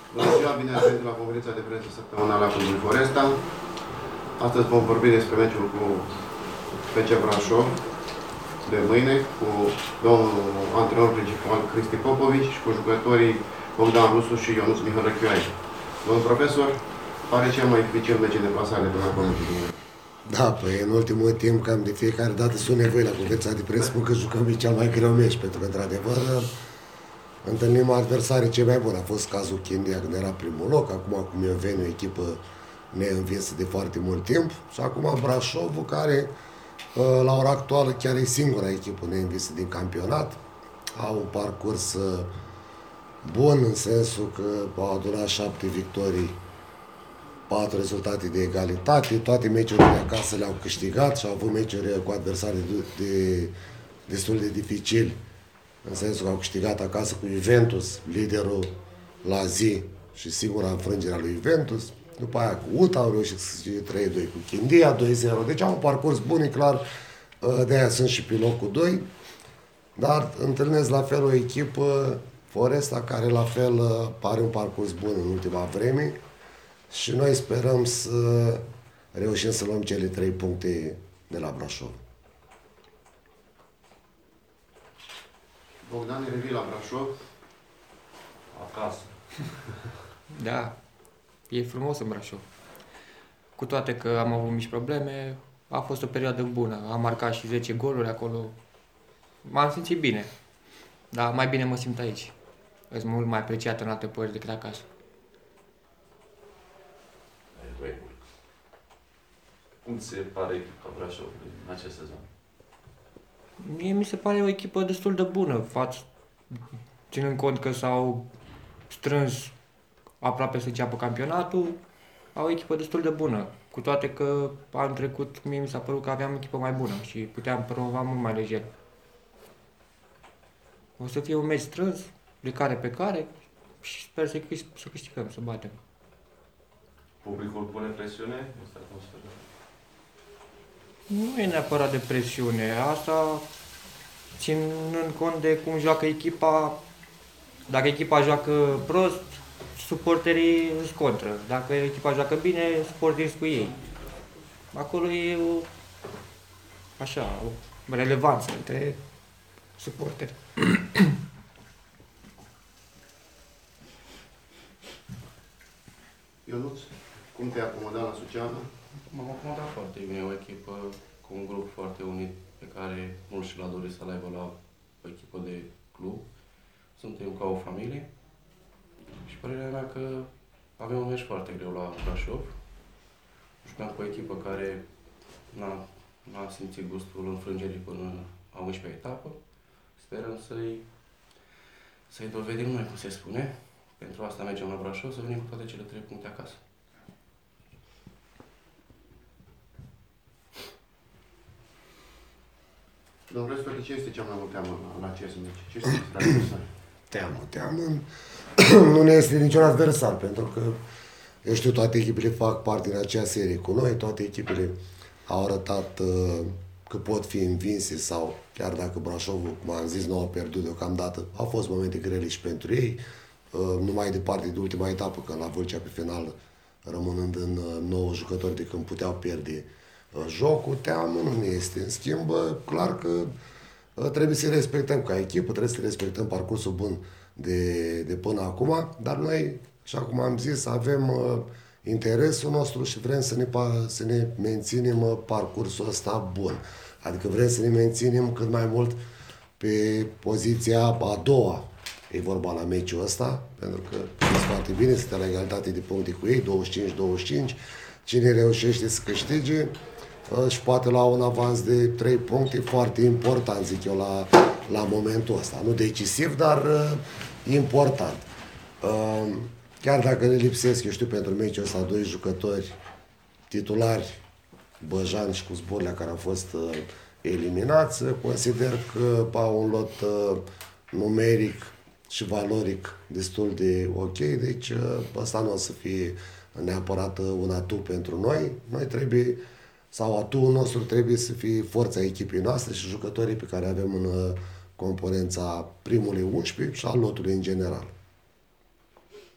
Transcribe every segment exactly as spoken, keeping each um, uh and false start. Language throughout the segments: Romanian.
Bună ziua, bine ați venit la conferința de presă săptămânală a Clubului Foresta. Astăzi vom vorbi despre meciul cu F C Brașov de mâine, cu domnul antrenor principal Cristi Popovici și cu jucătorii Bogdan Rusu și Ionuț Mihărăchioai. Domnul profesor, pare cel mai dificil meci în deplasare până acum. Da, păi în ultimul timp, cam de fiecare dată sună voi la conferința de presă, spun că jucăm cel mai greu meci, pentru că, într-adevăr, întâlnim adversarii cei mai buni. A fost cazul Chindia când era primul loc, acum cu Mioveni, o echipă neînvinsă de foarte mult timp, și acum Brașovul, care la ora actuală chiar e singura echipă neînvinsă din campionat. Au un parcurs bun, în sensul că au adunat șapte victorii, patru rezultate de egalitate, toate meciurile de acasă le-au câștigat și au avut meciuri cu adversari de, de, destul de dificili, în sensul că au câștigat acasă cu Juventus, liderul la zi și singura înfrângere a lui Juventus. După aia cu U T A au reușit să câștige trei doi cu Chindia, doi zero. Deci au un parcurs bun, e clar, de aia sunt și pe locul doi. Dar întâlnesc la fel o echipă, Foresta, care la fel pare un parcurs bun în ultima vreme. Și noi sperăm să reușim să luăm cele trei puncte de la Brașov. Bogdan, revii la Brașov. Acasă. Da, e frumos în Brașov. Cu toate că am avut mici probleme, a fost o perioadă bună. Am marcat și zece goluri acolo. M-am simțit bine. Dar mai bine mă simt aici. Sunt mult mai apreciat în alte părți decât acasă. Cum ți se pare echipa Brașov în acest sezon? Mie mi se pare o echipă destul de bună, față, ținând cont că s-au strâns aproape să înceapă campionatul, au o echipă destul de bună. Cu toate că anul trecut mie mi s-a părut că aveam o echipă mai bună și puteam promova mult mai lejer. O să fie un meci strâns, de care pe care, și sper să, să câștigăm, să batem. Publicul pune presiune? Este atmosferă? Nu e neapărat de presiune. Asta ținând cont de cum joacă echipa. Dacă echipa joacă prost, suporterii îți contră. Dacă echipa joacă bine, suporterii cu ei. Acolo e o, așa, o relevanță între suporteri. Ionuț, cum te-ai acomodat la Suceava? M-am acomodat foarte bine, o echipă cu un grup foarte unit pe care mult și l-a dorit să-l aibă la o echipă de club. Suntem ca o familie și părerea mea că avem un meci foarte greu la Brașov. Jucam cu o echipă care n-a, n-a simțit gustul înfrângerii până a unsprezecea etapă. Sperăm să-i să-i dovedim noi, cum se spune. Pentru asta mergem la Brașov, să venim cu toate cele trei puncte acasă. Domnul profesor, ce este cea mai mult teamă la, la acest meci? Ce este adversar? Teamă, teamă. Nu ne este niciun adversar, pentru că, eu știu, toate echipele fac parte din acea serie cu noi, toate echipele au arătat uh, că pot fi învinse sau, chiar dacă Brașovul, cum am zis, nu au pierdut deocamdată, au fost momente grele și pentru ei, uh, numai departe de ultima etapă, când la Vâlcea pe final, rămânând în uh, nouă jucători de când puteau pierde jocul, teamă nu ne este. În schimb, clar că trebuie să respectăm ca echipă, trebuie să respectăm parcursul bun de, de până acum, dar noi, așa cum am zis, avem uh, interesul nostru și vrem să ne, să ne menținem uh, parcursul ăsta bun. Adică vrem să ne menținem cât mai mult pe poziția a doua. E vorba la meciul ăsta, pentru că știți foarte bine, suntem la egalitate de puncte cu ei, douăzeci și cinci douăzeci și cinci. Cine reușește să câștige și poate lua un avans de trei puncte, foarte important, zic eu, la, la momentul ăsta. Nu decisiv, dar uh, important. Uh, chiar dacă ne lipsesc, eu știu, pentru meciul ăsta, doi jucători titulari, Băjan și cu Zborlea, care au fost uh, eliminați, consider că au un lot uh, numeric și valoric destul de ok, deci uh, ăsta nu o să fie neapărat un atu pentru noi. Noi trebuie, sau atuul nostru trebuie să fie forța echipei noastre și jucătorii pe care avem în componența primului unsprezece și al lotului în general.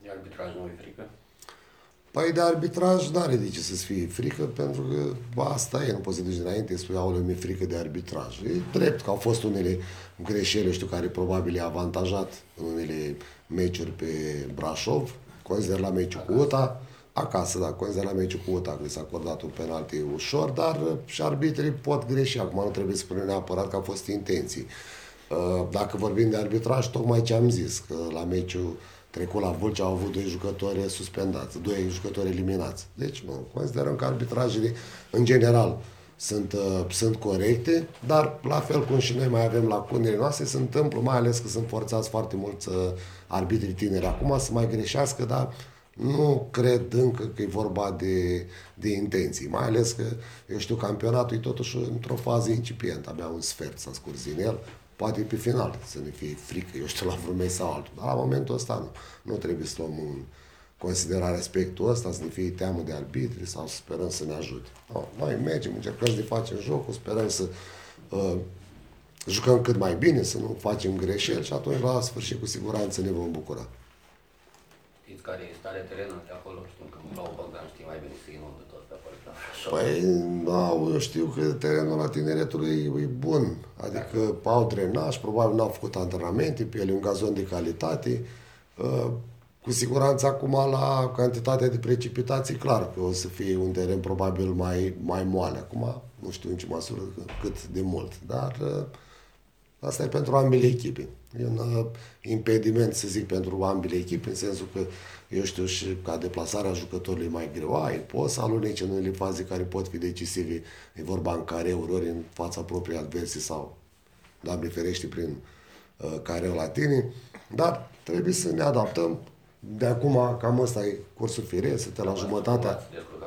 De arbitraj nu e frică? Păi de arbitraj n-are de ce să-ți fie frică, pentru că bă, asta e, nu poți să duci dinainte, spui, aoleu, mi-e frică de arbitraj. E drept că au fost unele greșeli, știu, care probabil i-a avantajat în unele meciuri pe Brașov, consider la meciul cu U T A, acasă, da, consider la meciul cu U T A, că s-a acordat un penalti ușor, dar și arbitrii pot greși, acum nu trebuie să spunem neapărat că au fost intenții. Dacă vorbim de arbitraj, tocmai ce am zis, că la meciul trecut la Vâlcea au avut doi jucători suspendați, doi jucători eliminați. Deci, nu, considerăm că arbitrajele, în general, sunt, uh, sunt corecte, dar, la fel cum și noi mai avem lacunele noastre, se întâmplă, mai ales că sunt forțați foarte mulți uh, arbitri tineri acum să mai greșească, dar nu cred încă că e vorba de, de intenții. Mai ales că, eu știu, campionatul e totuși într-o fază incipientă, abia un sfert s-a scurs din el. Poate pe final să ne fie frică, eu știu, la vreun meci sau altul. Dar la momentul ăsta nu. Nu trebuie să luăm în considerare aspectul ăsta, să ne fie teamă de arbitri sau să sperăm să ne ajute. No, noi mergem, încercăm să ne facem jocul, sperăm să uh, jucăm cât mai bine, să nu facem greșeli și atunci, la sfârșit, cu siguranță ne vom bucura. Știți care e starea terenului de acolo? Știu că Mlau Bogdan știe mai bine să inundă tot pe acolo. Păi, da, eu știu că terenul la tineretului e, e bun. Adică da. Au drenaj, probabil n-au făcut antrenamente, pe el e un gazon de calitate. Uh, cu siguranță acum la cantitatea de precipitații, clar că o să fie un teren probabil mai, mai moale. Acum nu știu în ce măsură cât de mult, dar uh, asta e pentru ambele echipe. E un uh, impediment, să zic, pentru ambele echipe, în sensul că, eu știu, și ca deplasarea jucătorului e mai greu, ai, poți să aluneci în unele faze care pot fi decisive, e vorba în careuri, ori în fața propriei adversii sau, Doamne ferește, prin uh, careu la tine, dar trebuie să ne adaptăm. De acum, cam ăsta e cursul firesc, să te la jumătatea.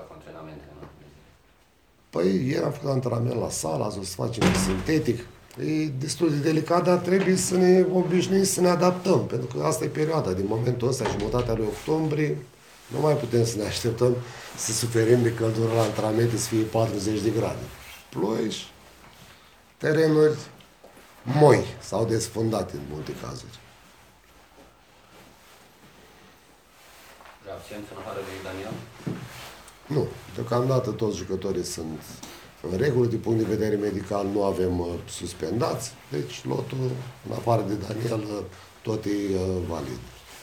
Păi, ieri am făcut antrenament la sală, azi o să facem sintetic. E destul de delicat, dar trebuie să ne obișnuim să ne adaptăm, pentru că asta e perioada. Din momentul ăsta, jumătatea lui octombrie, nu mai putem să ne așteptăm să suferim de căldură la antrenamente să fie patruzeci de grade. Ploi, terenuri moi sau desfundate în multe cazuri. Absență în afară de Daniel? Nu. Deocamdată toți jucătorii sunt în regulă. Din punct de vedere medical nu avem uh, suspendați. Deci lotul, în afară de Daniel, uh, tot e uh, valid.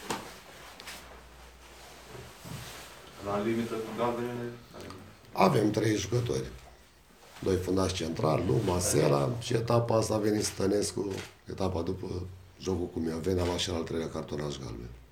La limită cu galbenele? Avem trei jucători. Doi fundași centrali, nu, Masela, și etapa asta a venit Stănescu, etapa după jocul cu Mioveni, a luat și al treilea cartonaș galben.